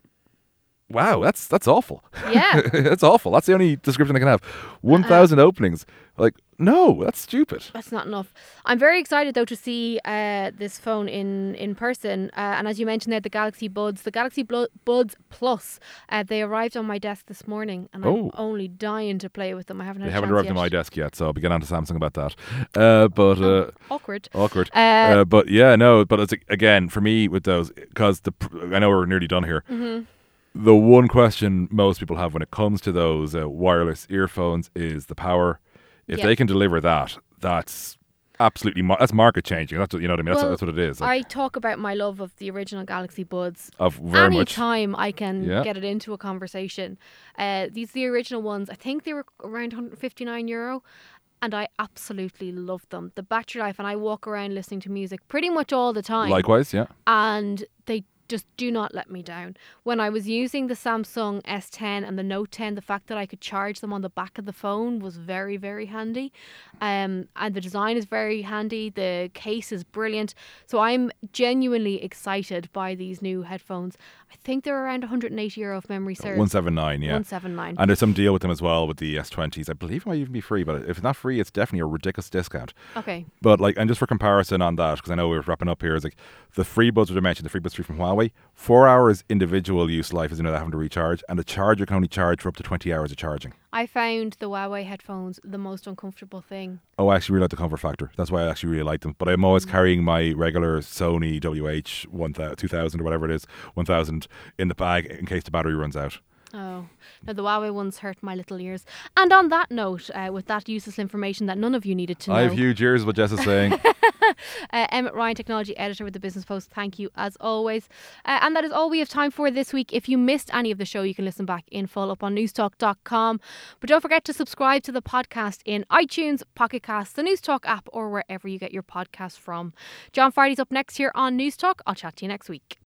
wow, that's that's awful. Yeah. That's awful. That's the only description I can have. one thousand openings. Like, no, that's stupid. That's not enough. I'm very excited though to see uh, this phone in in person. Uh, and as you mentioned there, the Galaxy Buds, the Galaxy Blo- Buds Plus, uh, they arrived on my desk this morning, and Oh. I'm only dying to play with them. I haven't had They a haven't chance arrived yet. on my desk yet, so I'll be getting on to Samsung about that. Uh, but uh, Awkward. awkward. Uh, Uh, but yeah, no. But it's again for me with those because the pr- I know we're nearly done here. Mm-hmm. The one question most people have when it comes to those uh, wireless earphones is the power. If Yeah. they can deliver that, that's absolutely mar- that's market changing. That's what, you know what I mean. That's, Well, that's what it is. Like, I talk about my love of the original Galaxy Buds. of very much. Anytime I can Yeah. get it into a conversation. Uh, these the original ones. I think they were around one hundred fifty-nine euro. And I absolutely love them. The battery life, and I walk around listening to music pretty much all the time. Likewise, yeah. And they just do not let me down. When I was using the Samsung S ten and the Note ten, the fact that I could charge them on the back of the phone was very, very handy. Um, and the design is very handy. The case is brilliant. So I'm genuinely excited by these new headphones. I think they're around one hundred eighty euro if memory serves. one seventy-nine, yeah. one seventy-nine. And there's some deal with them as well with the S twenties. I believe it might even be free, but if it's not free, it's definitely a ridiculous discount. Okay. But like, and just for comparison on that, because I know we're wrapping up here, is like the free buds that I mentioned, the free buds three from Huawei, four hours individual use life is you know having to recharge, and the charger can only charge for up to twenty hours of charging. I found the Huawei headphones the most uncomfortable thing. Oh, I actually really like the comfort factor. That's why I actually really like them. But I'm always carrying my regular Sony W H one thousand, two thousand or whatever it is, one thousand in the bag in case the battery runs out. Oh, now the Huawei ones hurt my little ears. And on that note, uh, with that useless information that none of you needed to know, I have huge ears, what Jess is saying. uh, Emmett Ryan, technology editor with the Business Post, thank you as always. Uh, and that is all we have time for this week. If you missed any of the show, you can listen back in full up on newstalk dot com. But don't forget to subscribe to the podcast in iTunes, Pocket Casts, the Newstalk app, or wherever you get your podcasts from. John Fardy's up next here on Newstalk. I'll chat to you next week.